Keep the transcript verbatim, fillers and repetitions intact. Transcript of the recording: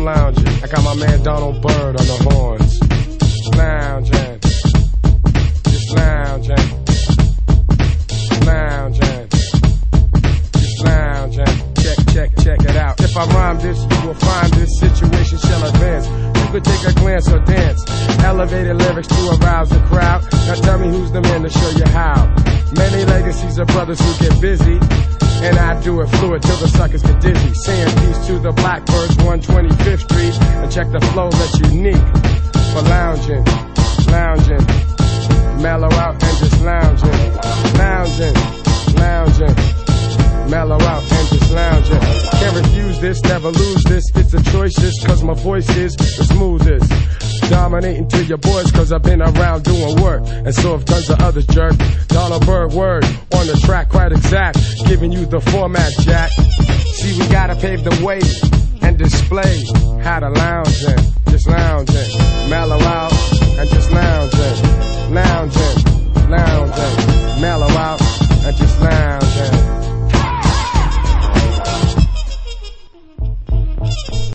lounging. I got my man Donald Byrd on the horns. Lounging. Just lounging. Lounging. Just lounging. Check, check, check it out. If I rhyme this, you will find this situation shall advance. You could take a glance or dance. Elevated lyrics to arouse the crowd. Now tell me who's the man to show you how. Many legacies of brothers who get busy, and I do it fluid till the suckers get dizzy. Saying peace to the Blackbirds, one twenty-fifth Street, and check the flow that's unique for lounging, lounging, mellow out and just lounging, lounging, lounging, mellow out and just lounging. Can't refuse this, never lose this. It's a choice, just cause my voice is the smoothest. Dominating to your boys cause I've been around doing work, and so have tons of others, jerk. Donald Byrd word on the track, quite exact, giving you the format, Jack. See, we gotta pave the way and display how to lounge in, just lounge in, mellow out.